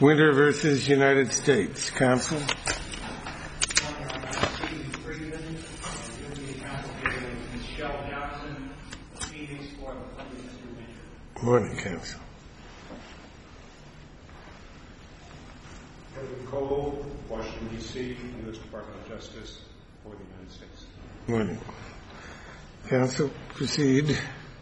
Winter versus United States. Counsel. Good morning, Counsel. Kevin Cole, Washington, D.C., U.S. Department of Justice for the United States. Good morning. Counsel, proceed.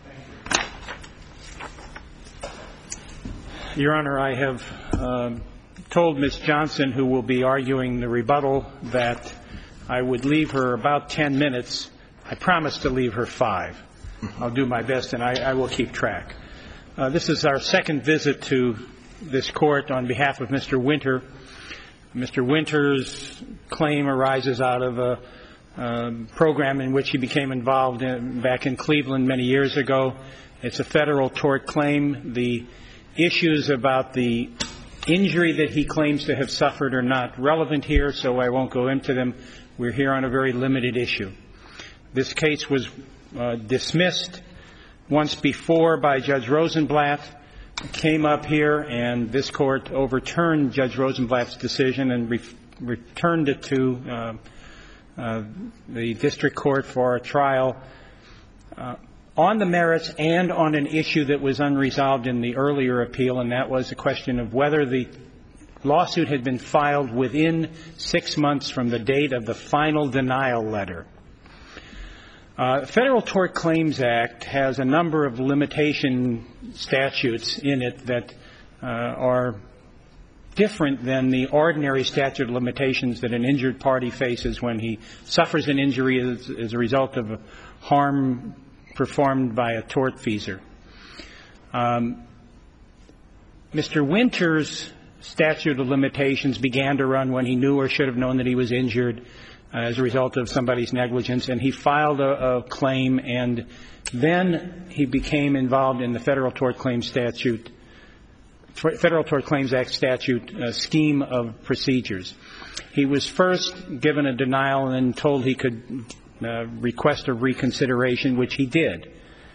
Your Honor, I have told Ms. Johnson, who will be arguing the rebuttal, that I would leave her about 10 minutes. I promised to leave her 5. I'll do my best, and I will keep track. This is our second visit to this court on behalf of Mr. Winter. Mr. Winter's claim arises out of a program in which he became involved back in Cleveland many years ago. It's a federal tort claim. The issues about the injury that he claims to have suffered are not relevant here, so I won't go into them. We're here on a very limited issue. This case was dismissed once before by Judge Rosenblatt, came up here, and this court overturned Judge Rosenblatt's decision and returned it to the district court for a trial on the merits and on an issue that was unresolved in the earlier appeal, and that was the question of whether the lawsuit had been filed within 6 months from the date of the final denial letter. Federal Tort Claims Act has a number of limitation statutes in it that are different than the ordinary statute of limitations that an injured party faces when he suffers an injury as a result of a harm performed by a tortfeasor. Mr. Winter's statute of limitations began to run when he knew or should have known that he was injured as a result of somebody's negligence, and he filed a claim, and then he became involved in the Federal Tort Claims Act statute scheme of procedures. He was first given a denial and then told he could request a reconsideration, which he did.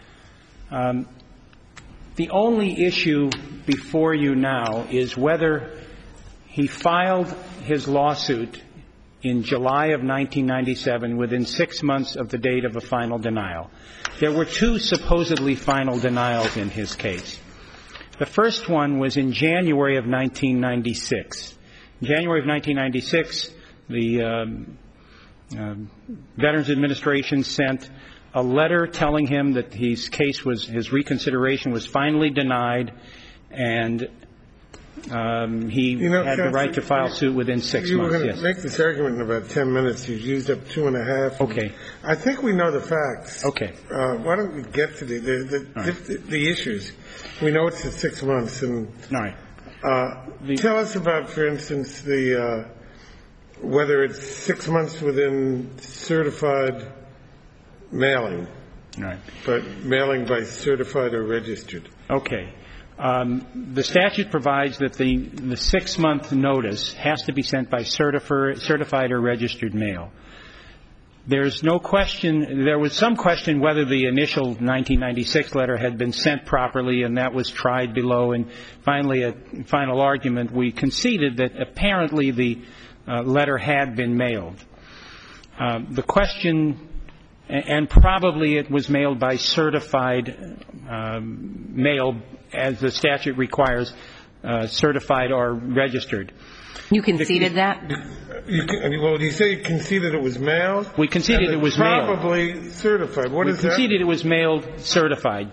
The only issue before you now is whether he filed his lawsuit in July of 1997 within 6 months of the date of a final denial. There were 2 supposedly final denials in his case. The first one was in January of 1996. In January of 1996, the Veterans Administration sent a letter telling him that his reconsideration was finally denied, and he had the right to file suit within 6 months. You were going to make this argument in about 10 minutes. You've used up 2.5. Okay. I think we know the facts. Okay. Why don't we get to the issues? We know it's 6 months. And all right. Tell us about, for instance, whether it's 6 months within certified mailing. All right. But mailing by certified or registered. Okay. The statute provides that the 6-month notice has to be sent by certified or registered mail. There's no question. There was some question whether the initial 1996 letter had been sent properly, and that was tried below. And finally, a final argument, we conceded that apparently the letter had been mailed. The question, and probably it was mailed by certified mail, as the statute requires, certified or registered. You conceded that? Well, you say you conceded it was mailed? We conceded it was mailed. Probably certified. What is that? We conceded it was mailed certified.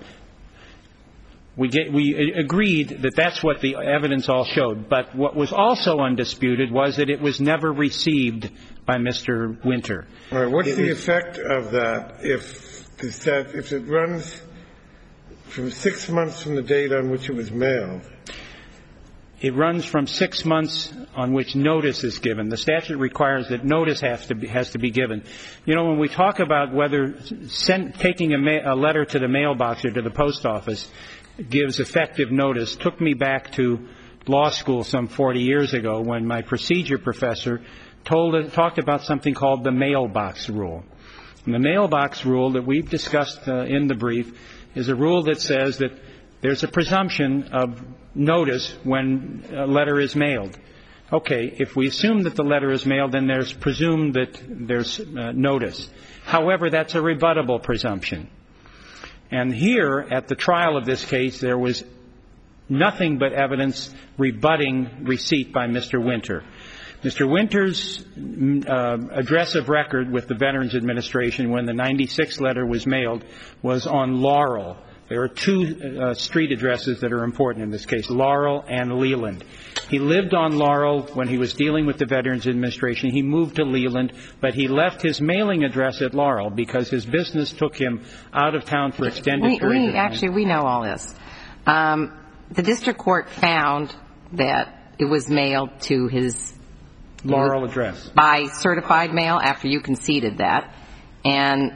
We agreed that that's what the evidence all showed. But what was also undisputed was that it was never received by Mr. Winter. All right. What's the effect of that if it runs from 6 months from the date on which it was mailed? It runs from 6 months on which notice is given. The statute requires that notice has to be given. You know, when we talk about whether taking a letter to the mailbox or to the post office gives effective notice, took me back to law school some 40 years ago when my procedure professor talked about something called the mailbox rule. And the mailbox rule that we've discussed in the brief is a rule that says that there's a presumption of notice when a letter is mailed. Okay, if we assume that the letter is mailed, then there's presumed that there's notice. However, that's a rebuttable presumption. And here, at the trial of this case, there was nothing but evidence rebutting receipt by Mr. Winter. Mr. Winter's address of record with the Veterans Administration when the 96 letter was mailed was on Laurel. There are two street addresses that are important in this case, Laurel and Leland. He lived on Laurel when he was dealing with the Veterans Administration. He moved to Leland, but he left his mailing address at Laurel because his business took him out of town for extended periods of time. Actually, we know all this. The district court found that it was mailed to his Laurel address by certified mail after you conceded that, and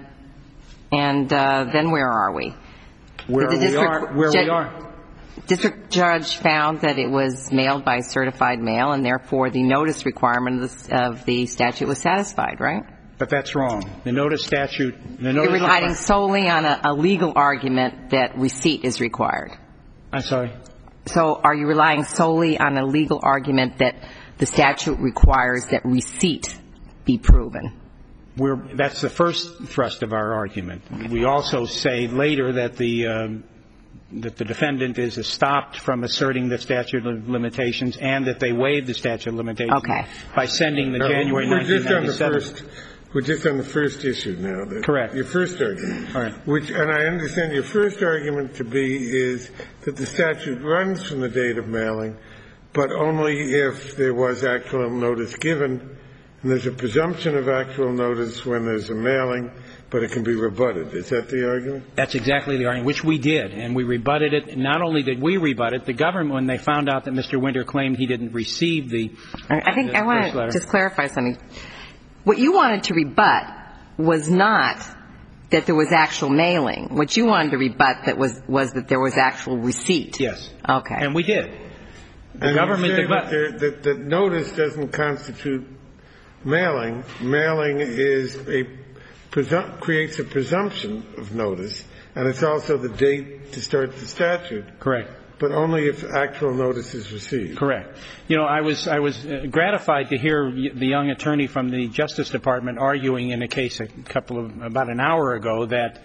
then where are we? Where we are. District judge found that it was mailed by certified mail, and therefore the notice requirement of the statute was satisfied, right? But that's wrong. The notice statute. You're relying solely on a legal argument that receipt is required. I'm sorry? So are you relying solely on a legal argument that the statute requires that receipt be proven? That's the first thrust of our argument. We also say later that the defendant is stopped from asserting the statute of limitations and that they waived the statute of limitations by sending the January 1997. We're just on the first issue now. Correct. Your first argument. All right. And I understand your first argument to be is that the statute runs from the date of mailing, but only if there was actual notice given. And there's a presumption of actual notice when there's a mailing, but it can be rebutted. Is that the argument? That's exactly the argument, which we did. And we rebutted it. Not only did we rebut it, the government, when they found out that Mr. Winter claimed he didn't receive the I want to just clarify something. What you wanted to rebut was not that there was actual mailing. What you wanted to rebut was that there was actual receipt. Yes. Okay. And we did. The and government that notice doesn't constitute mailing. Mailing is creates a presumption of notice, and it's also the date to start the statute. Correct. But only if actual notice is received. Correct. You know, I was gratified to hear the young attorney from the Justice Department arguing in a case about an hour ago that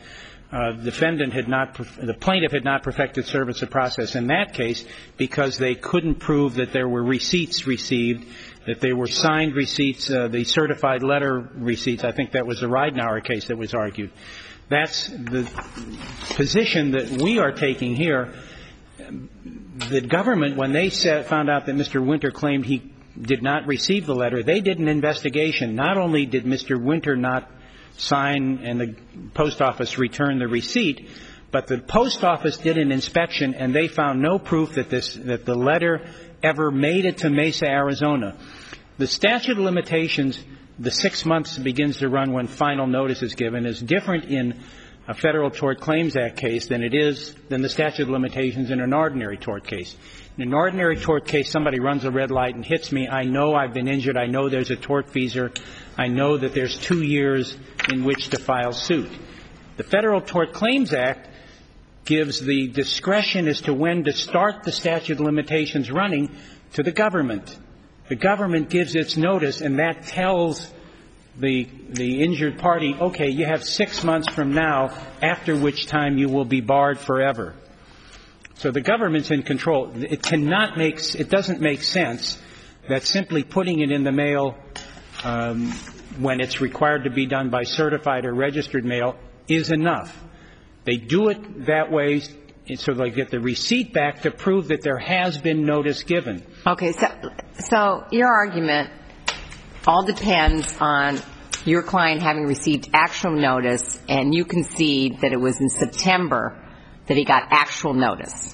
the plaintiff had not perfected service of process in that case because they couldn't prove that there were receipts received, that they were signed receipts, the certified letter receipts. I think that was the Ridenour case that was argued. That's the position that we are taking here. The government, when they found out that Mr. Winter claimed he did not receive the letter, they did an investigation. Not only did Mr. Winter not sign and the post office return the receipt, but the post office did an inspection and they found no proof that the letter ever made it to Mesa, Arizona. The statute of limitations, the 6 months begins to run when final notice is given, is different in a Federal Tort Claims Act case than the statute of limitations in an ordinary tort case. In an ordinary tort case, somebody runs a red light and hits me. I know I've been injured. I know there's a tortfeasor. I know that there's 2 years in which to file suit. The Federal Tort Claims Act gives the discretion as to when to start the statute of limitations running to the government. The government gives its notice, and that tells the injured party, okay, you have 6 months from now, after which time you will be barred forever. So the government's in control. It doesn't make sense that simply putting it in the mail when it's required to be done by certified or registered mail is enough. They do it that way so they get the receipt back to prove that there has been notice given. Okay, so your argument all depends on your client having received actual notice, and you concede that it was in September that he got actual notice.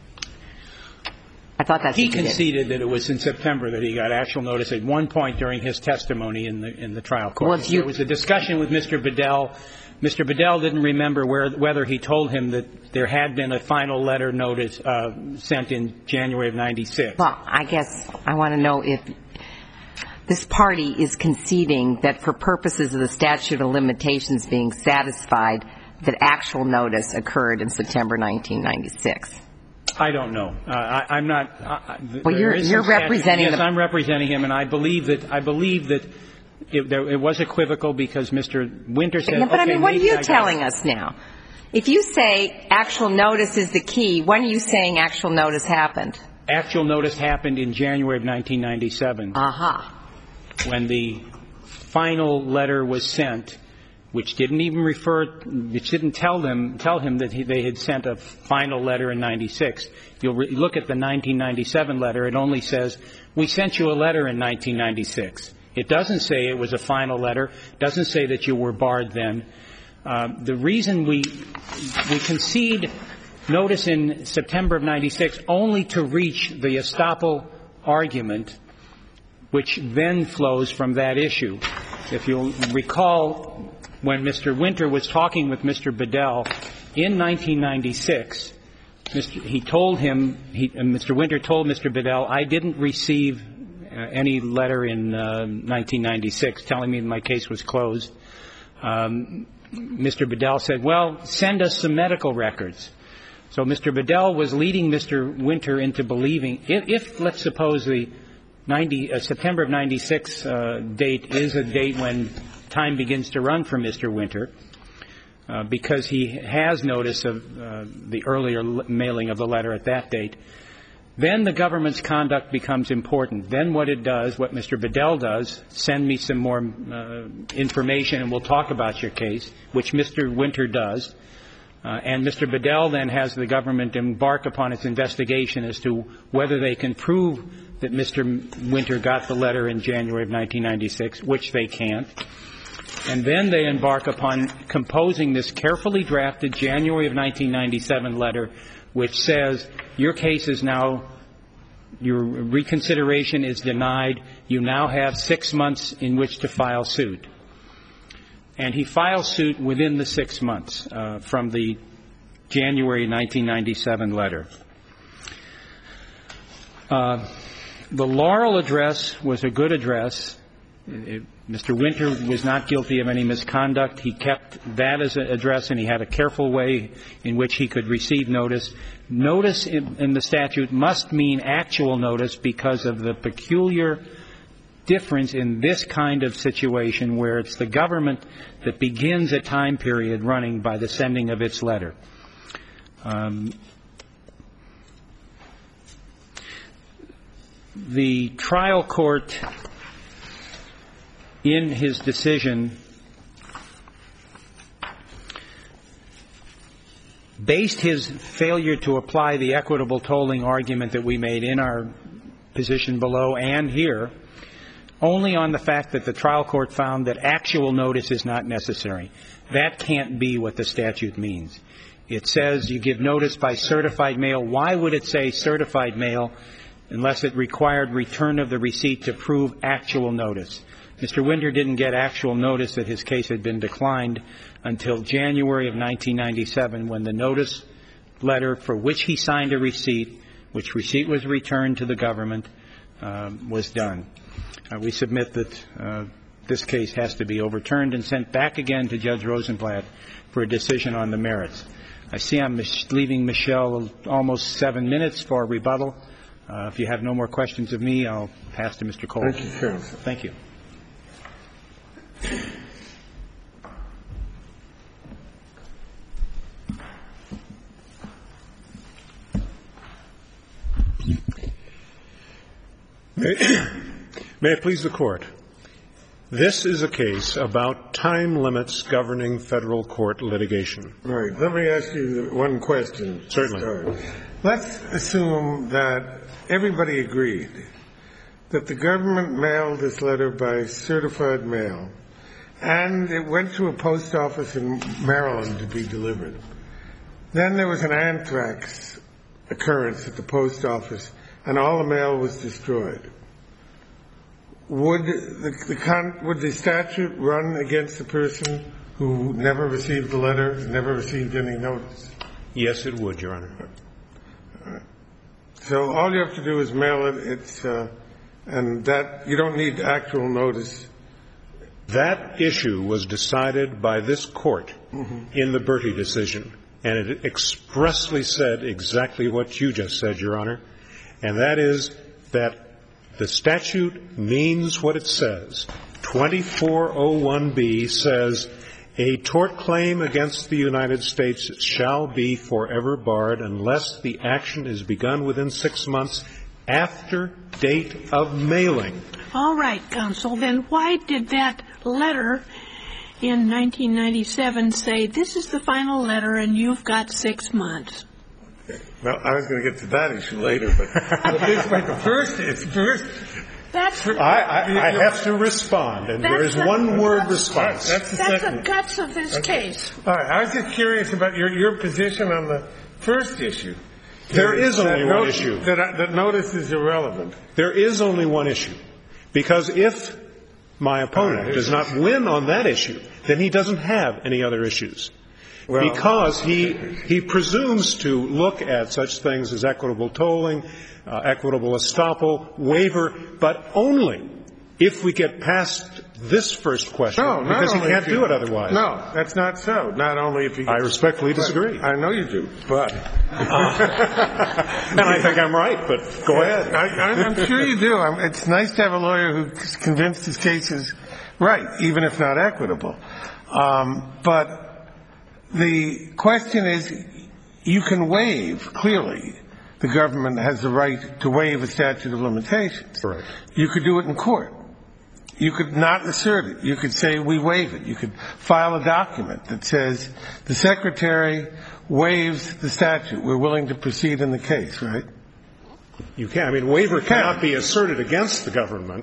I thought that's what you did. He conceded that it was in September that he got actual notice at one point during his testimony in the trial court. Well, there was a discussion with Mr. Bedell. Mr. Bedell didn't remember whether he told him that there had been a final letter notice sent in January of 96. Well, I guess I want to know if this party is conceding that for purposes of the statute of limitations being satisfied, that actual notice occurred in September 1996. I don't know. I'm not. Well, you're representing Yes, the... I'm representing him, and I believe that it was equivocal because Mr. Winter said, But I mean, what are you maybe telling us now? If you say actual notice is the key, when are you saying actual notice happened? Actual notice happened in January of 1997. When the final letter was sent, which didn't even tell him that they had sent a final letter in 96. You'll look at the 1997 letter. It only says, we sent you a letter in 1996. It doesn't say it was a final letter. It doesn't say that you were barred then. The reason we concede notice in September of 96 only to reach the estoppel argument, which then flows from that issue. If you'll recall, when Mr. Winter was talking with Mr. Bedell in 1996, Mr. Winter told Mr. Bedell, I didn't receive any letter in 1996 telling me my case was closed. Mr. Bedell said, well, send us some medical records. So Mr. Bedell was leading Mr. Winter into believing, if let's suppose the September of 96 date is a date when time begins to run for Mr. Winter, because he has notice of the earlier mailing of the letter at that date, then the government's conduct becomes important. Then what Mr. Bedell does, send me some more information and we'll talk about your case, which Mr. Winter does. And Mr. Bedell then has the government embark upon its investigation as to whether they can prove that Mr. Winter got the letter in January of 1996, which they can't. And then they embark upon composing this carefully drafted January of 1997 letter, which says your case is now, your reconsideration is denied. You now have 6 months in which to file suit. And he files suit within the 6 months from the January 1997 letter. The Laurel address was a good address. Mr. Winter was not guilty of any misconduct. He kept that as an address, and he had a careful way in which he could receive notice. Notice in the statute must mean actual notice because of the peculiar difference in this kind of situation where it's the government that begins a time period running by the sending of its letter. The trial court, in his decision, based his failure to apply the equitable tolling argument that we made in our position below and here only on the fact that the trial court found that actual notice is not necessary. That can't be what the statute means. It says you give notice by certified mail. Why would it say certified mail unless it required return of the receipt to prove actual notice? Mr. Winter didn't get actual notice that his case had been declined until January of 1997 when the notice letter for which he signed a receipt, which receipt was returned to the government, was done. We submit that this case has to be overturned and sent back again to Judge Rosenblatt for a decision on the merits. I see I'm leaving Michelle almost 7 minutes for a rebuttal. If you have no more questions of me, I'll pass to Mr. Cole. Thank you, counsel. Thank you. May it please the Court. This is a case about time limits governing federal court litigation. Right. Let me ask you one question. Certainly. Let's assume that everybody agreed that the government mailed this letter by certified mail and it went to a post office in Maryland to be delivered. Then there was an anthrax occurrence at the post office and all the mail was destroyed. Would the statute run against the person who never received the letter, never received any notice? Yes, it would, Your Honor. So all you have to do is mail it. And that you don't need actual notice. That issue was decided by this Court in the Bertie decision. and it expressly said exactly what you just said, Your Honor, and that is that the statute means what it says. 2401B says, a tort claim against the United States shall be forever barred unless the action is begun within 6 months after date of mailing. All right, counsel. Then why did that letter in 1997 say, this is the final letter and you've got 6 months? Well, I was going to get to that issue later, but I have to respond, and there is one word response. That's the guts of this case. All right. I was just curious about your position on the first issue. There is only one issue. That notice is irrelevant. There is only one issue. Because if my opponent does not win on that issue, then he doesn't have any other issues. Well, because he presumes to look at such things as equitable tolling, equitable estoppel, waiver, but only if we get past this first question, because he can't do it otherwise. No, that's not so. Not only if you get... I respectfully disagree. I know you do, but... And I think I'm right, but go ahead. I'm sure you do. It's nice to have a lawyer who's convinced his case is right, even if not equitable. But the question is, you can waive, clearly, the government has the right to waive a statute of limitations. Right. You could do it in court. You could not assert it. You could say, we waive it. You could file a document that says, the Secretary waives the statute. We're willing to proceed in the case, right? You can. I mean, waiver cannot be asserted against the government.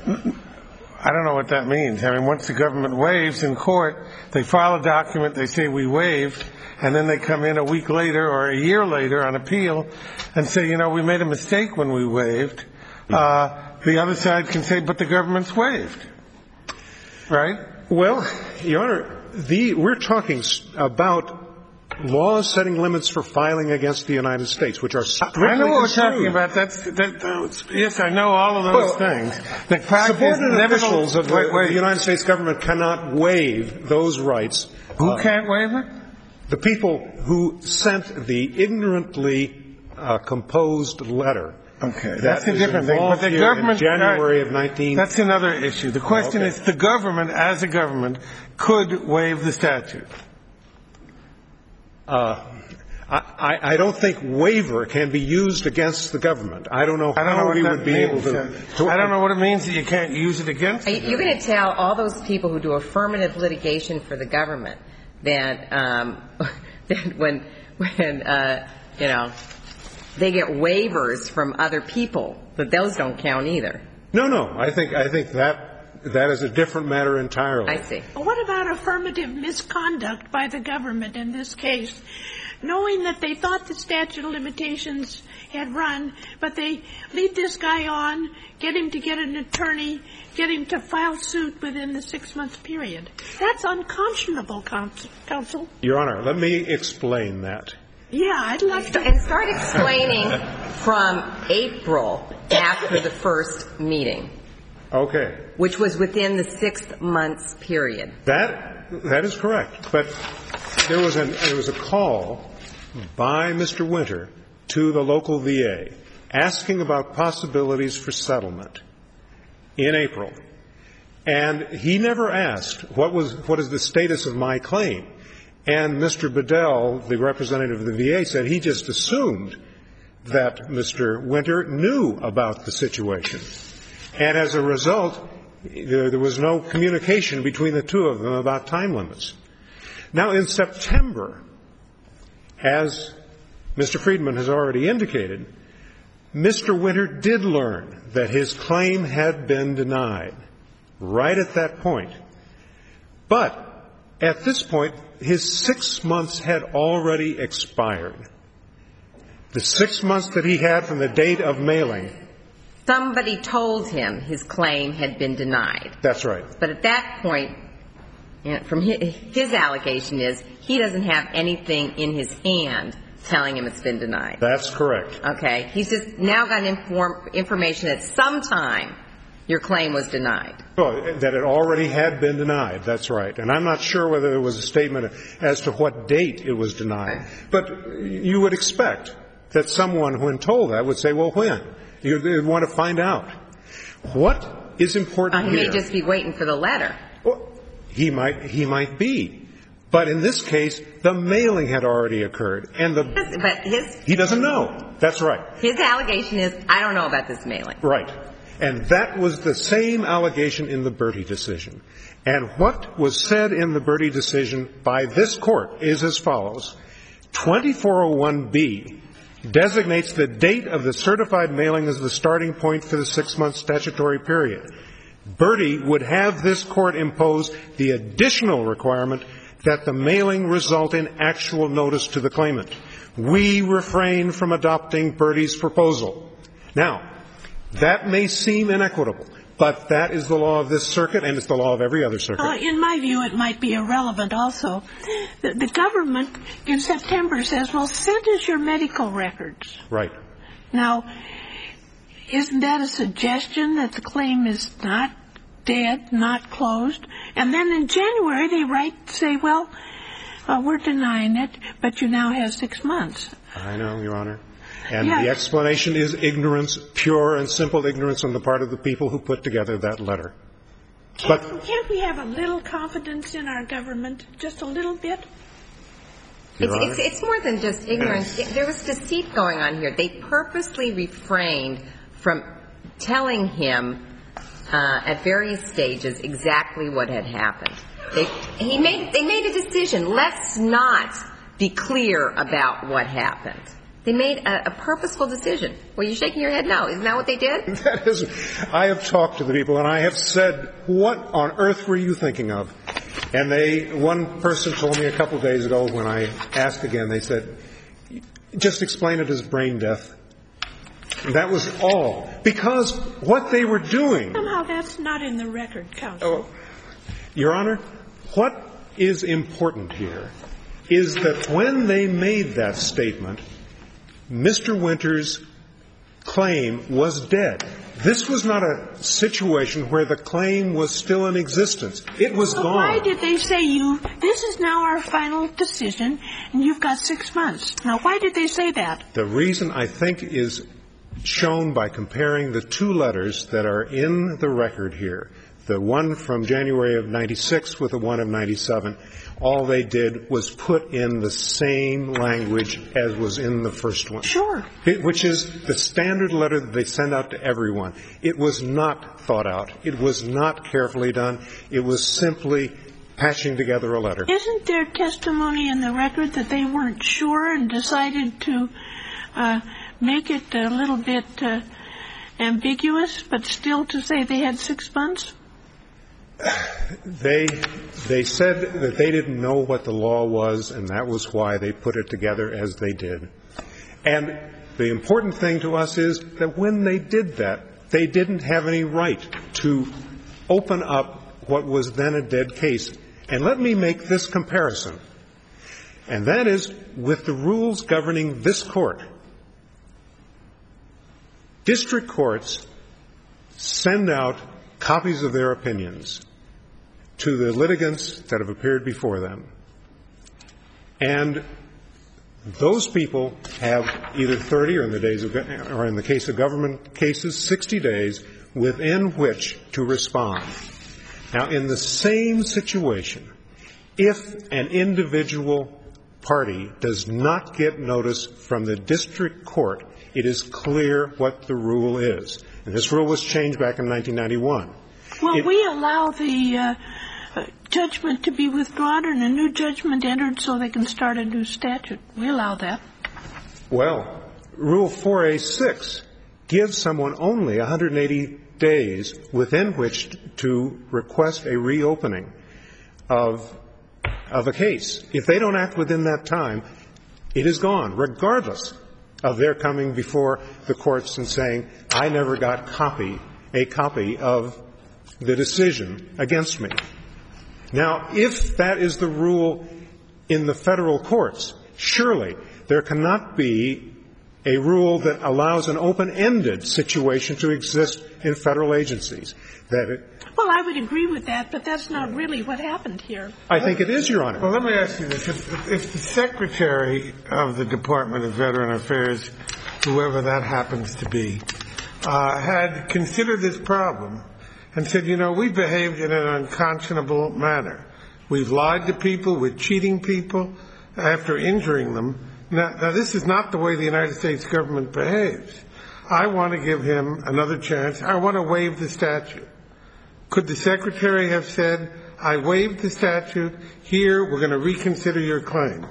I don't know what that means. I mean, once the government waives in court, they file a document, they say we waived, and then they come in a week later or a year later on appeal and say, you know, we made a mistake when we waived. The other side can say, but the government's waived. Right? Well, Your Honor, we're talking about laws setting limits for filing against the United States, which are strictly I know what we're construed. talking about. Yes, I know all of those things. The subordinate officials of the United States government cannot waive those rights. Who can't waive it? The people who sent the ignorantly composed letter. Okay, that's a different thing. But the government, January of 19. That's another issue. The question is, the government, as a government, could waive the statute. I don't think waiver can be used against the government. I don't know how we would be able to. I don't know what it means that you can't use it against it. You're going to tell all those people who do affirmative litigation for the government that when you know, they get waivers from other people, that those don't count either. No. I think that is a different matter entirely. I see. Well, what about affirmative misconduct by the government in this case? Knowing that they thought the statute of limitations had run, but they lead this guy on, get him to get an attorney, get him to file suit within the 6-month period. That's unconscionable, counsel. Your Honor, let me explain that. Yeah, I'd love to. And start explaining from April after the first meeting. Okay. Which was within the 6 months period. That is correct. But there was a call by Mr. Winter to the local VA asking about possibilities for settlement in April. And he never asked what is the status of my claim. And Mr. Bedell, the representative of the VA, said he just assumed that Mr. Winter knew about the situation. And as a result, there was no communication between the two of them about time limits. Now, in September, as Mr. Friedman has already indicated, Mr. Winter did learn that his claim had been denied right at that point. But at this point, his 6 months had already expired. The 6 months that he had from the date of mailing. Somebody told him his claim had been denied. That's right. But at that point, from his allegation is he doesn't have anything in his hand telling him it's been denied. That's correct. Okay. He's just now got information that sometime your claim was denied. Well, that it already had been denied. That's right. And I'm not sure whether there was a statement as to what date it was denied. But you would expect that someone, when told that, would say, well, when? You'd want to find out. What is important He here? may just be waiting for the letter. Well, he might be. But in this case, the mailing had already occurred. And he doesn't know. That's right. His allegation is, I don't know about this mailing. Right. And that was the same allegation in the Bertie decision. And what was said in the Bertie decision by this Court is as follows. 2401B designates the date of the certified mailing as the starting point for the 6-month statutory period. Bertie would have this Court impose the additional requirement that the mailing result in actual notice to the claimant. We refrain from adopting Bertie's proposal. Now, that may seem inequitable, but that is the law of this circuit, and it's the law of every other circuit. In my view, it might be irrelevant also. The government in September says, well, send us your medical records. Right. Now, isn't that a suggestion that the claim is not dead, not closed? And then in January, they say, well, we're denying it, but you now have 6 months. I know, Your Honor. And the explanation is ignorance, pure and simple ignorance on the part of the people who put together that letter. Can't we have a little confidence in our government, just a little bit? It's more than just ignorance. There was deceit going on here. They purposely refrained from telling him at various stages exactly what had happened. They made a decision. Let's not be clear about what happened. They made a purposeful decision. Well, you're shaking your head no. Isn't that what they did? That is, I have talked to the people, and I have said, what on earth were you thinking of? And one person told me a couple of days ago when I asked again, they said, just explain it as brain death. And that was all. Because what they were doing. Somehow that's not in the record, counsel. Your Honor, what is important here is that when they made that statement, Mr. Winter's claim was dead. This was not a situation where the claim was still in existence. It was gone. Why did they say this is now our final decision, and you've got 6 months? Now, why did they say that? The reason, I think, is shown by comparing the two letters that are in the record here, the one from January of 96 with the one of 97. All they did was put in the same language as was in the first one. Sure. Which is the standard letter that they send out to everyone. It was not thought out. It was not carefully done. It was simply patching together a letter. Isn't there testimony in the record that they weren't sure and decided to make it a little bit ambiguous, but still to say they had 6 months? They said that they didn't know what the law was, and that was why they put it together as they did. And the important thing to us is that when they did that, they didn't have any right to open up what was then a dead case. And let me make this comparison, and that is with the rules governing this Court. District courts send out copies of their opinions to the litigants that have appeared before them. And those people have either 30 or in the case of government cases, 60 days within which to respond. Now, in the same situation, if an individual party does not get notice from the district court, it is clear what the rule is. And this rule was changed back in 1991. Well, we allow the judgment to be withdrawn and a new judgment entered so they can start a new statute. We allow that. Well, Rule 4A6 gives someone only 180 days within which to request a reopening of a case. If they don't act within that time, it is gone, regardless of their coming before the courts and saying, I never got a copy of the decision against me. Now, if that is the rule in the federal courts, surely there cannot be a rule that allows an open-ended situation to exist in federal agencies. Well, I would agree with that, but that's not really what happened here. I think it is, Your Honor. Well, let me ask you this. If the Secretary of the Department of Veteran Affairs, whoever that happens to be, had considered this problem and said, we behaved in an unconscionable manner. We've lied to people. We're cheating people after injuring them. Now, this is not the way the United States government behaves. I want to give him another chance. I want to waive the statute. Could the Secretary have said, I waived the statute. Here, we're going to reconsider your claim?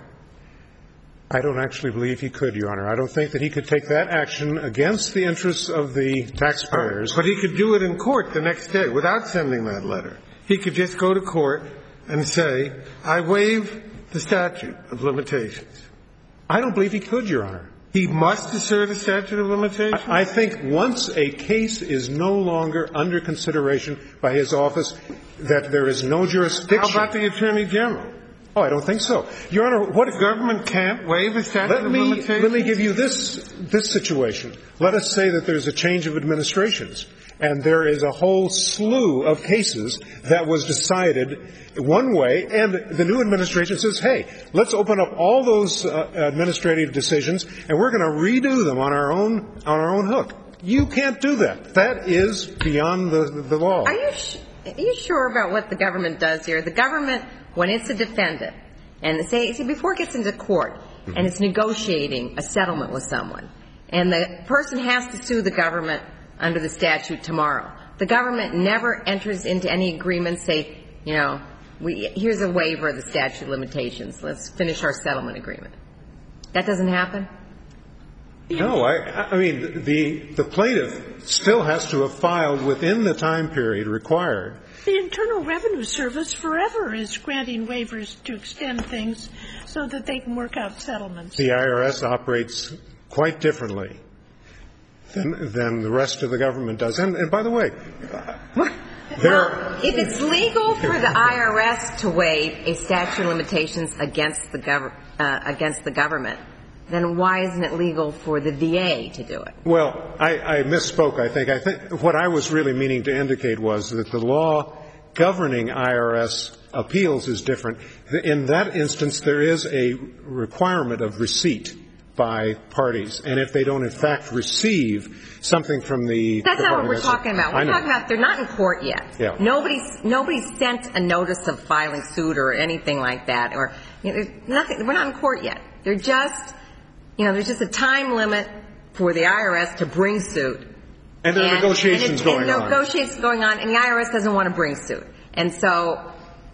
I don't actually believe he could, Your Honor. I don't think that he could take that action against the interests of the taxpayers. But he could do it in court the next day without sending that letter. He could just go to court and say, I waive the statute of limitations. I don't believe he could, Your Honor. He must assert a statute of limitations? I think once a case is no longer under consideration by his office, that there is no jurisdiction. How about the Attorney General? Oh, I don't think so. Your Honor, what the government can't waive a statute of limitations? Let me give you this situation. Let us say that there's a change of administrations, and there is a whole slew of cases that was decided one way, and the new administration says, hey, let's open up all those administrative decisions, and we're going to redo them on our own hook. You can't do that. That is beyond the law. Are you sure about what the government does here? The government, when it's a defendant, and say before it gets into court, and it's negotiating a settlement with someone, and the person has to sue the government under the statute tomorrow, the government never enters into any agreement, say, here's a waiver of the statute of limitations. Let's finish our settlement agreement. That doesn't happen? No, I mean, the plaintiff still has to have filed within the time period required. The Internal Revenue Service forever is granting waivers to extend things so that they can work out settlements. The IRS operates quite differently than the rest of the government does. And by the way, if it's legal for the IRS to waive a statute of limitations against the government, then why isn't it legal for the VA to do it? Well, I misspoke, I think. I think what I was really meaning to indicate was that the law governing IRS appeals is different. In that instance, there is a requirement of receipt by parties. And if they don't, in fact, receive something from the That's not what we're talking about. We're talking about they're not in court yet. Yeah. Nobody sent a notice of filing suit or anything like that. Or nothing. We're not in court yet. They're just there's just a time limit for the IRS to bring suit. And there are negotiations going on. Negotiations going on, and the IRS doesn't want to bring suit. And so,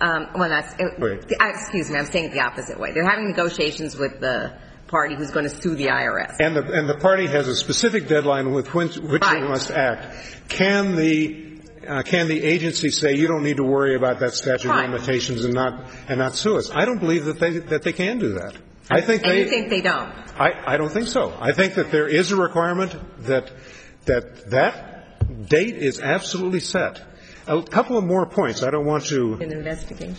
excuse me, I'm saying it the opposite way. They're having negotiations with the party who's going to sue the IRS. And the party has a specific deadline with which they must act. Can the agency say you don't need to worry about that statute of limitations and not sue us? I don't believe that they can do that. You think they don't? I don't think so. I think that there is a requirement that date is absolutely set. A couple of more points. I don't want to. An investigation.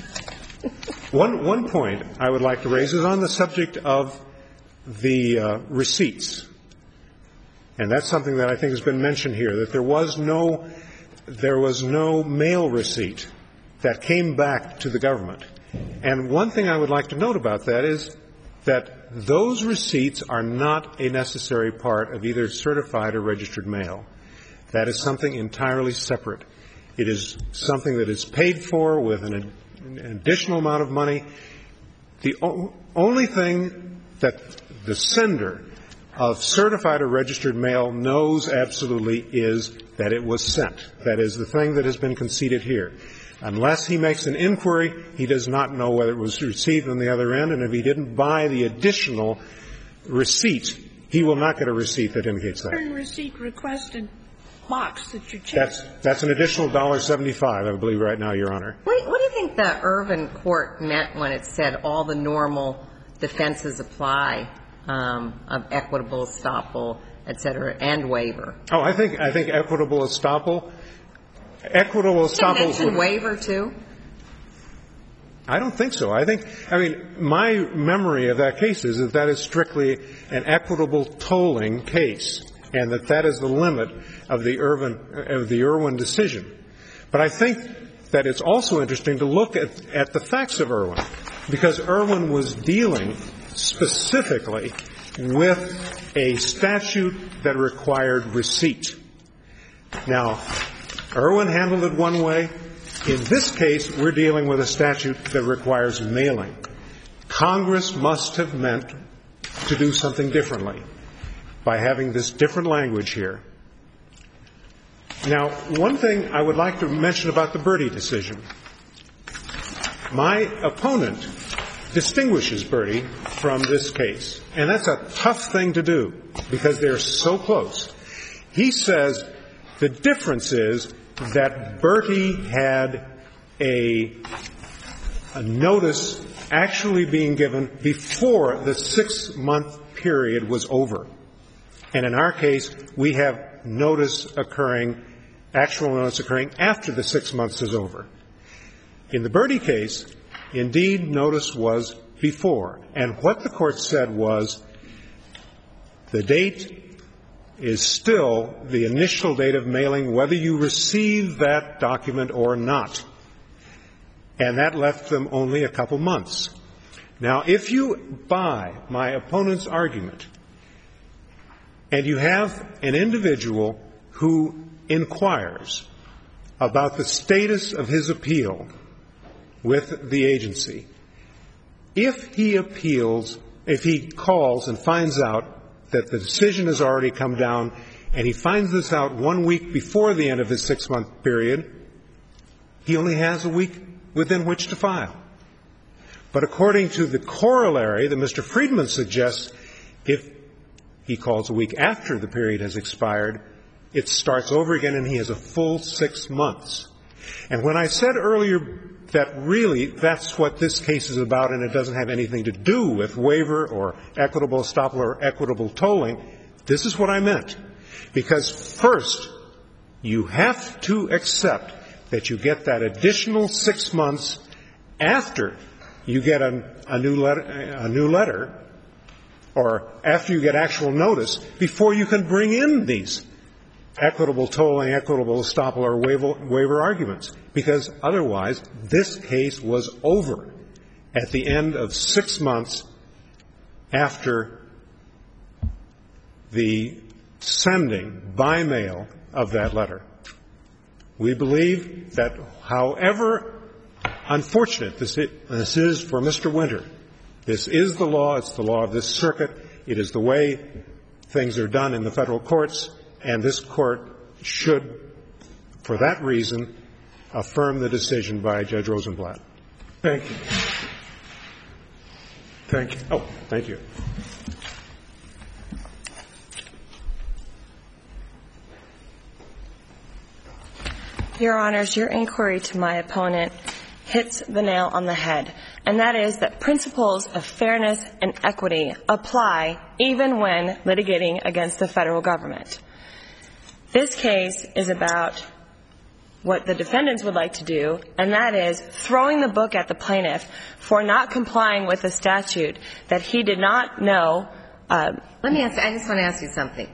One point I would like to raise is on the subject of the receipts. And that's something that I think has been mentioned here, that there was no mail receipt that came back to the government. And one thing I would like to note about that is that those receipts are not a necessary part of either certified or registered mail. That is something entirely separate. It is something that is paid for with an additional amount of money. The only thing that the sender of certified or registered mail knows absolutely is that it was sent. That is the thing that has been conceded here. Unless he makes an inquiry, he does not know whether it was received on the other end, and if he didn't buy the additional receipt, he will not get a receipt that indicates that. Receipt requested box that you checked. That's an additional $1.75, I believe, right now, Your Honor. What do you think the Irvin court meant when it said all the normal defenses apply of equitable estoppel, et cetera, and waiver? Oh, I think equitable estoppel. Equitable estoppel. Did you mention waiver, too? I don't think so. I mean, my memory of that case is that is strictly an equitable tolling case, and that is the limit of the Irwin decision. But I think that it's also interesting to look at the facts of Irwin, because Irwin was dealing specifically with a statute that required receipt. Now, Irwin handled it one way. In this case, we're dealing with a statute that requires mailing. Congress must have meant to do something differently by having this different language here. Now, one thing I would like to mention about the Bertie decision. My opponent distinguishes Bertie from this case, and that's a tough thing to do because they're so close. He says the difference is that Bertie had a notice actually being given before the 6-month period was over. And in our case, we have actual notice occurring after the 6 months is over. In the Bertie case, indeed, notice was before. And what the court said was the date is still the initial date of mailing, whether you receive that document or not. And that left them only a couple months. Now, if you buy my opponent's argument and you have an individual who inquires about the status of his appeal with the agency, if he calls and finds out that the decision has already come down, and he finds this out 1 week before the end of his 6-month period, he only has a week within which to file. But according to the corollary that Mr. Friedman suggests, if he calls a week after the period has expired, it starts over again and he has a full 6 months. And when I said earlier that really that's what this case is about and it doesn't have anything to do with waiver or equitable estoppel or equitable tolling, this is what I meant. Because first, you have to accept that you get that additional 6 months after you get a new letter, or after you get actual notice, before you can bring in these equitable tolling, equitable estoppel, or waiver arguments. Because otherwise, this case was over at the end of 6 months after the sending by mail of that letter. We believe that however unfortunate this is for Mr. Winter, this is the law. It's the law of this circuit. It is the way things are done in the federal courts, and this court should, for that reason, affirm the decision by Judge Rosenblatt. Thank you. Thank you. Oh, thank you. Your Honors, your inquiry to my opponent hits the nail on the head, and that is that principles of fairness and equity apply even when litigating against the federal government. This case is about what the defendants would like to do, and that is throwing the book at the plaintiff for not complying with a statute that he did not know. I just want to ask you something.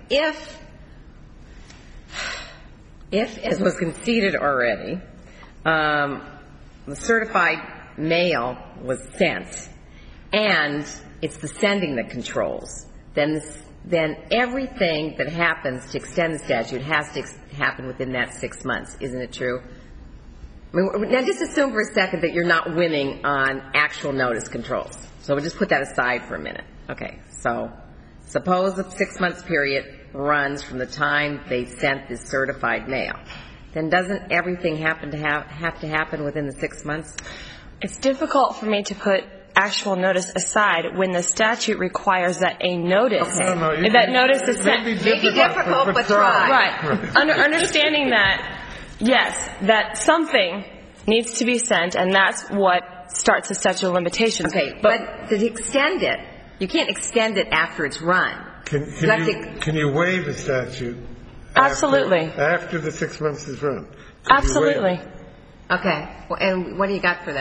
If, as was conceded already, the certified mail was sent and it's the sending that controls, then everything that happens to extend the statute has to happen within that 6 months. Isn't it true? I mean, now, just assume for a second that you're not winning on actual notice controls. So we'll just put that aside for a minute. Okay. So suppose the 6 months period runs from the time they sent this certified mail. Then doesn't everything have to happen within the 6 months? It's difficult for me to put actual notice aside when the statute requires that a notice, that notice is sent. Maybe difficult, but try. Right. Understanding that, yes, that something needs to be sent, and that's what starts the statute of limitations. Okay, but to extend it, you can't extend it after it's run. Can you waive a statute? Absolutely. After the 6 months is run? Absolutely. Okay. Well, and what do you got for that?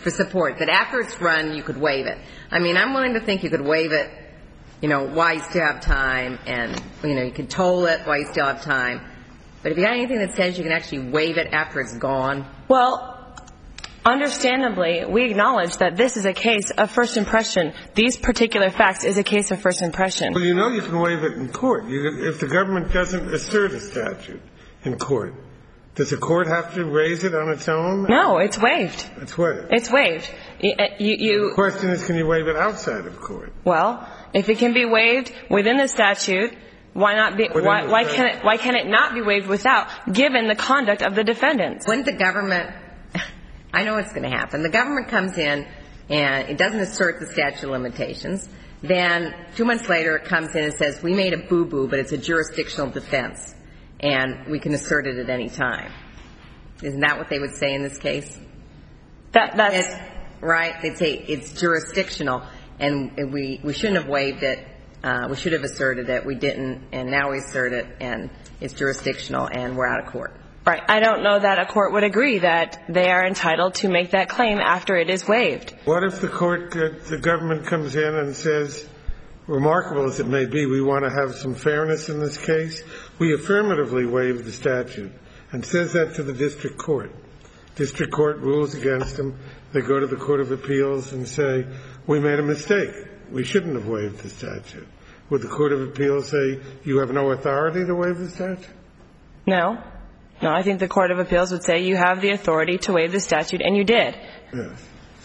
for support, that after it's run, you could waive it. I mean, I'm willing to think you could waive it, while you still have time, and, you could toll it while you still have time. But if you got anything that says you can actually waive it after it's gone? Well, understandably, we acknowledge that this is a case of first impression. These particular facts is a case of first impression. Well, you can waive it in court. If the government doesn't assert a statute in court, does the court have to raise it on its own? No, it's waived. It's waived. It's waived. The question is, can you waive it outside of court? Well, if it can be waived within the statute, why can it not be waived without, given the conduct of the defendants? Wouldn't the government, I know what's going to happen. The government comes in and it doesn't assert the statute of limitations. Then 2 months later it comes in and says, we made a boo-boo, but it's a jurisdictional defense, and we can assert it at any time. Isn't that what they would say in this case? That's right. They'd say it's jurisdictional, and we shouldn't have waived it. We should have asserted it. We didn't, and now we assert it, and it's jurisdictional, and we're out of court. Right. I don't know that a court would agree that they are entitled to make that claim after it is waived. What if the government comes in and says, remarkable as it may be, we want to have some fairness in this case? We affirmatively waive the statute, and says that to the district court. District court rules against them. They go to the Court of Appeals and say, we made a mistake. We shouldn't have waived the statute. Would the Court of Appeals say, you have no authority to waive the statute? No. No, I think the Court of Appeals would say you have the authority to waive the statute, and you did. Yes.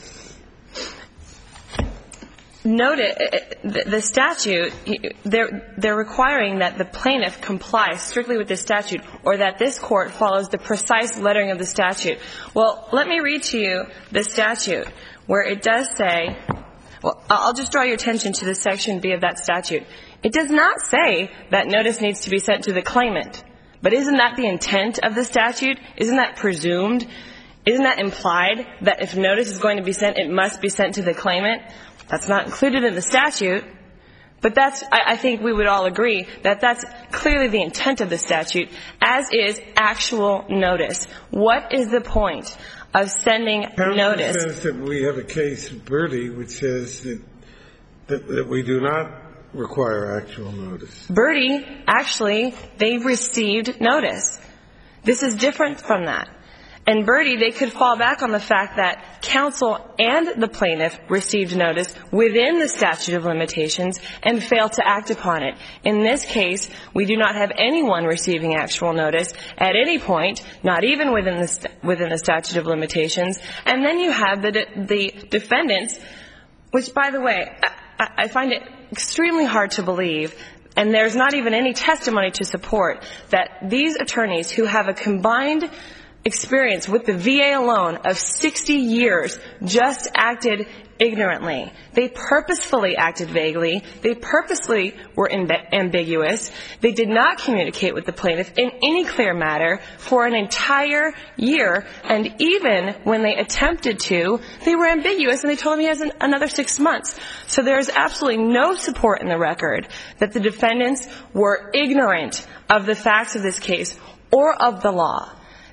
Note the statute, they're requiring that the plaintiff comply strictly with the statute, or that this court follows the precise lettering of the statute. Well, let me read to you the statute, where it does say, well, I'll just draw your attention to the section B of that statute. It does not say that notice needs to be sent to the claimant. But isn't that the intent of the statute? Isn't that presumed? Isn't that implied that if notice is going to be sent, it must be sent to the claimant? That's not included in the statute. But I think we would all agree that that's clearly the intent of the statute, as is actual notice. What is the point of sending notice? Counsel says that we have a case, Bertie, which says that we do not require actual notice. Bertie, actually, they received notice. This is different from that. And Bertie, they could fall back on the fact that counsel and the plaintiff received notice within the statute of limitations and failed to act upon it. In this case, we do not have anyone receiving actual notice at any point, not even within the statute of limitations. And then you have the defendants, which, by the way, I find it extremely hard to believe, and there's not even any testimony to support, that these attorneys who have a combined experience with the VA alone of 60 years just acted ignorantly. They purposefully acted vaguely. They purposely were ambiguous. They did not communicate with the plaintiff in any clear matter for an entire year. And even when they attempted to, they were ambiguous, and they told him he has another 6 months. So there is absolutely no support in the record that the defendants were ignorant of the facts of this case or of the law.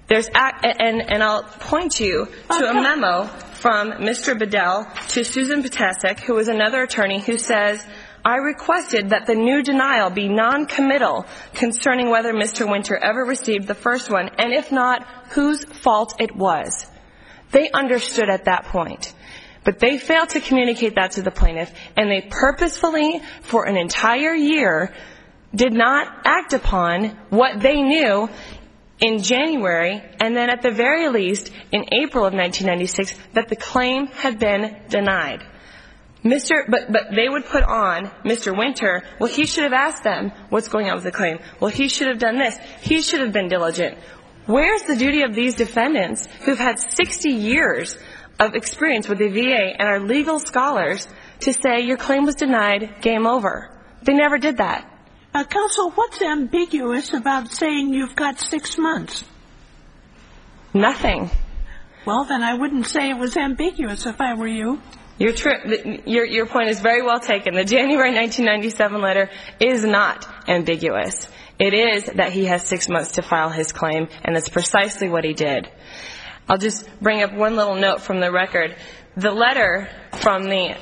And I'll point you to a memo from Mr. Bedell to Susan Potasek, who is another attorney, who says, I requested that the new denial be non-committal concerning whether Mr. Winter ever received the first one, and if not, whose fault it was. They understood at that point. But they failed to communicate that to the plaintiff, and they purposefully, for an entire year, did not act upon what they knew in January, and then at the very least in April of 1996, that the claim had been denied. But they would put on Mr. Winter, well, he should have asked them what's going on with the claim. Well, he should have done this. He should have been diligent. Where's the duty of these defendants who've had 60 years of experience with the VA and are legal scholars to say your claim was denied, game over? They never did that. Counsel, what's ambiguous about saying you've got 6 months? Nothing. Well, then I wouldn't say it was ambiguous if I were you. Your point is very well taken. The January 1997 letter is not ambiguous. It is that he has 6 months to file his claim, and that's precisely what he did. I'll just bring up one little note from the record. The letter from the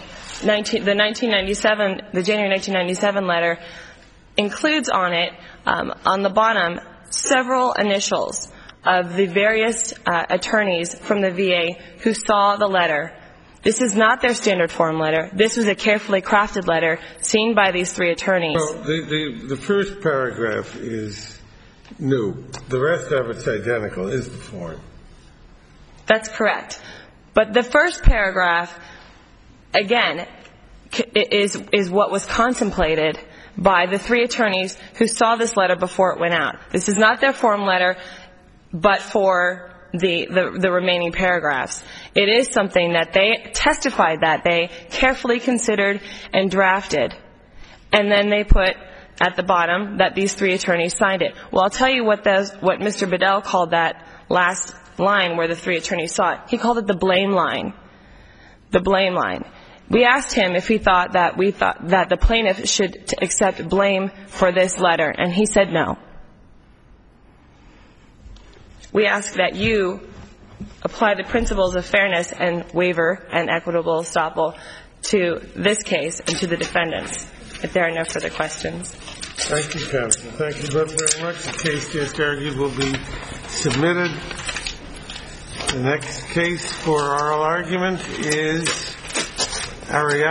January 1997 letter includes on it, on the bottom, several initials of the various attorneys from the VA who saw the letter. This is not their standard form letter. This was a carefully crafted letter seen by these three attorneys. Well, the first paragraph is new. The rest of it's identical, is the form. That's correct. But the first paragraph, again, is what was contemplated by the three attorneys who saw this letter before it went out. This is not their form letter, but for the remaining paragraphs. It is something that they testified that they carefully considered and drafted. And then they put at the bottom that these three attorneys signed it. Well, I'll tell you what Mr. Bedell called that last line where the three attorneys saw it. He called it the blame line. The blame line. We asked him if he thought that the plaintiff should accept blame for this letter, and he said no. We ask that you apply the principles of fairness and waiver and equitable estoppel to this case and to the defendants. If there are no further questions. Thank you, counsel. Thank you both very much. The case just argued will be submitted. The next case for oral argument is Ariadne.